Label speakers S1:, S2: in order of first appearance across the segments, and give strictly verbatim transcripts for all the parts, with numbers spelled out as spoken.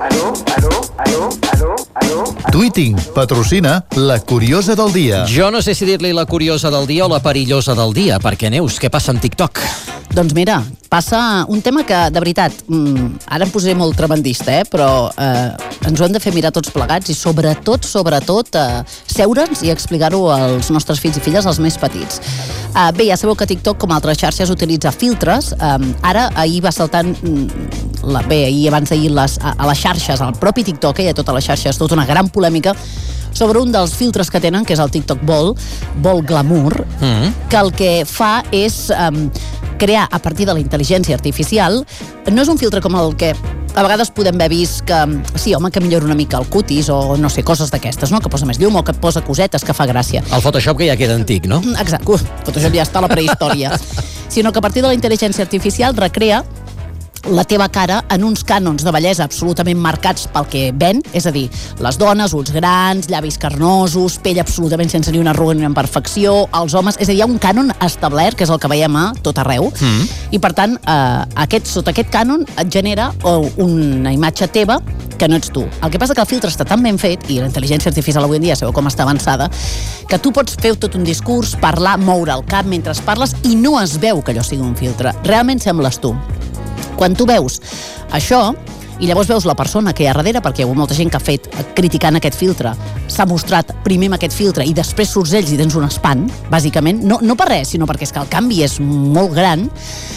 S1: aló, aló, aló, aló, aló.
S2: Tweeting patrocina La Curiosa del Dia.
S3: Jo no sé si dir-li la curiosa del dia o la perillosa del dia, perquè, Neus, què passa amb TikTok?
S4: Doncs mira, passa un tema que, de veritat, mmm, ara em posaré molt tremendista, eh, però eh, ens ho hem de fer mirar tots plegats i sobretot, sobretot, eh, seure'ns i explicar-ho als nostres fills i filles, als més petits. Eh, bé, ja sabeu que TikTok, com altres xarxes, utilitza filtres. Eh, ara, ahir va saltant, mm, la, bé, ahir abans d'ahir les, a, a les xarxes, al propi TikTok, eh, i a totes les xarxes, tota una gran polèmica sobre un dels filtres que tenen, que és el TikTok Ball, Ball Glamour, mm-hmm. que el que fa és um, crear a partir de la intel·ligència artificial. No és un filtre com el que a vegades podem haver vist que, sí, home, que millora una mica el cutis o, no sé, coses d'aquestes, no? Que posa més llum o que posa cosetes que fa gràcia.
S3: El Photoshop que ja queda antic, no?
S4: Exacte, uh, Photoshop ja està a la prehistòria. Sinó que a partir de la intel·ligència artificial recrea la teva cara en uns cànons de bellesa absolutament marcats pel que ven, és a dir, les dones, ulls grans, llavis carnosos, pell absolutament sense ni una arruga ni una imperfecció, els homes, és a dir, hi ha un cànon establert, que és el que veiem a tot arreu, mm. i per tant, eh, aquest, sota aquest cànon et genera una imatge teva que no ets tu. El que passa que el filtre està tan ben fet, i la intel·ligència artificial avui en dia sabeu com està avançada, que tu pots fer tot un discurs, parlar, moure el cap mentre parles, i no es veu que allò sigui un filtre. Realment sembles tu. Quan tu veus això, i llavors veus la persona que hi ha darrere, perquè hi ha molta gent que ha fet criticant aquest filtre, s'ha mostrat primer amb aquest filtre i després surts ells i tens un espant, bàsicament, no, no per res, sinó perquè és que el canvi és molt gran.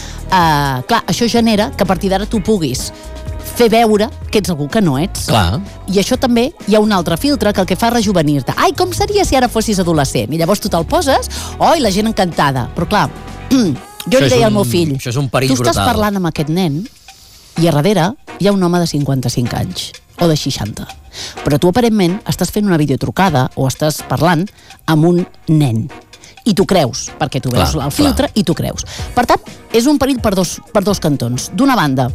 S4: Uh, clar, això genera que a partir d'ara tu puguis fer veure que ets algú que no ets.
S3: Clar.
S4: I això també hi ha un altre filtre que el que fa és rejuvenir-te. Ai, com seria si ara fossis adolescent? I llavors tu te'l poses, oh, i la gent encantada. Però clar, jo li deia al meu fill,
S3: això és un perill
S4: tu estàs
S3: brutal.
S4: parlant amb aquest nen i a darrere hi ha un home de cinquanta-cinc anys o de seixanta. Però tu aparentment estàs fent una videotrucada o estàs parlant amb un nen. I tu creus, perquè tu veus clar, el filtre clar. I tu creus. Per tant, és un perill per dos, per dos cantons. D'una banda,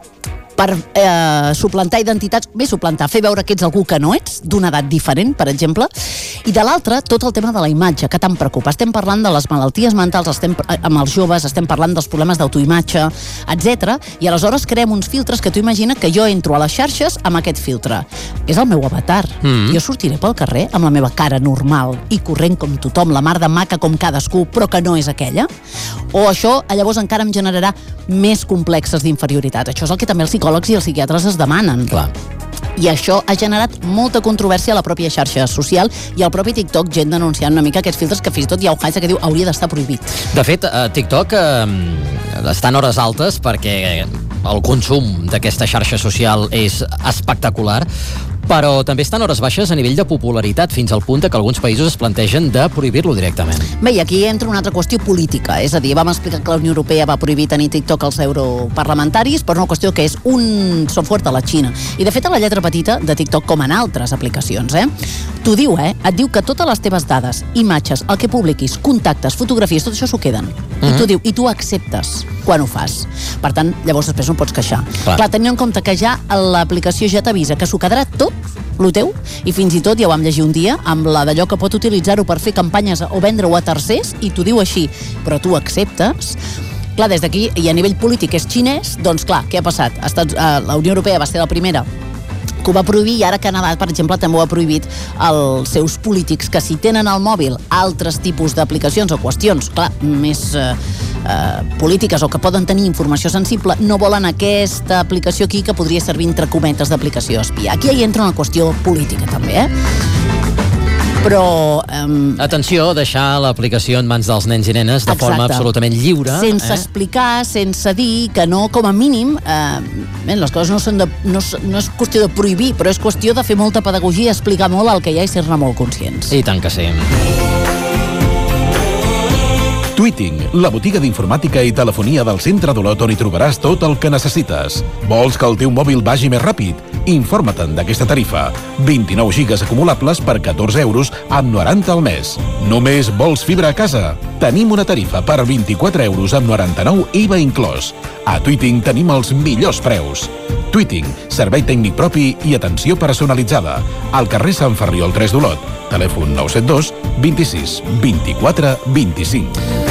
S4: per eh, suplantar identitats, bé, suplantar, fer veure que ets algú que no ets, d'una edat diferent, per exemple, i de l'altra, tot el tema de la imatge, que tant preocupa. Estem parlant de les malalties mentals, estem amb els joves, estem parlant dels problemes d'autoimatge, etcètera, i aleshores creem uns filtres que tu imagina que jo entro a les xarxes amb aquest filtre. És el meu avatar. Mm. Jo sortiré pel carrer amb la meva cara normal i corrent com tothom, la mar de maca com cadascú, però que no és aquella? O això llavors encara em generarà més complexes d'inferioritat. Això és el que també els psicòlegs i els psiquiatres es demanen.
S3: Clar.
S4: I això ha generat molta controvèrsia a la pròpia xarxa social i al propi TikTok, gent denunciant una mica aquests filtres que fins i tot hi ha un hashtag que diu hauria d'estar prohibit.
S3: De fet, a TikTok eh, està en hores altes perquè el consum d'aquesta xarxa social és espectacular, però també estan hores baixes a nivell de popularitat, fins al punt que alguns països es plantegen de prohibir-lo directament.
S4: Bé, i aquí entra una altra qüestió política, és a dir, vam explicar que la Unió Europea va prohibir tenir TikTok als europarlamentaris per una qüestió que és un software de la Xina. I de fet a la lletra petita de TikTok, com en altres aplicacions, eh? T'ho diu, eh? Et diu que totes les teves dades, imatges, el que publiquis, contactes, fotografies, tot això s'ho queden. Mm-hmm. I t'ho diu, i tu acceptes quan ho fas. Per tant, llavors després no pots queixar. Clar, Clar tenint en compte que ja l'aplicació ja t'avisa que s'ho quedarà tot lo teu, i fins i tot ja ho vam llegir un dia amb la d'allò que pot utilitzar-ho per fer campanyes o vendre-ho a tercers, i t'ho diu així, però tu acceptes. Clar, des d'aquí, i a nivell polític és xinès, doncs clar, què ha passat? Estats, eh, la Unió Europea va ser la primera que ho va prohibir, i ara Canadà, per exemple, també ho ha prohibit als seus polítics, que si tenen al mòbil altres tipus d'aplicacions o qüestions, clar, més eh, eh, polítiques o que poden tenir informació sensible, no volen aquesta aplicació aquí que podria servir entre cometes d'aplicació espia. Aquí hi entra una qüestió política també, eh? Però... Um...
S3: Atenció, deixar l'aplicació en mans dels nens i nenes de Exacte. Forma absolutament lliure.
S4: Sense
S3: eh?
S4: explicar, sense dir que no, com a mínim, eh, bé, les coses no són de, no, no és qüestió de prohibir, però és qüestió de fer molta pedagogia, explicar molt el que hi ha i ser-ne molt conscients.
S3: I tant que sí.
S5: Tweeting, la botiga d'informàtica i telefonia del centre d'Olot on hi trobaràs tot el que necessites. Vols que el teu mòbil vagi més ràpid? Informa-te'n d'aquesta tarifa. vint-i-nou gigas acumulables per catorze euros amb noranta al mes. Només vols fibra a casa? Tenim una tarifa per vint-i-quatre euros amb noranta-nou I V A inclòs. A Tweeting tenim els millors preus. Tweeting, servei tècnic propi i atenció personalitzada. Al carrer Sant Ferriol tres d'Olot. Telèfon nou set dos, vint-i-sis, vint-i-quatre, vint-i-cinc.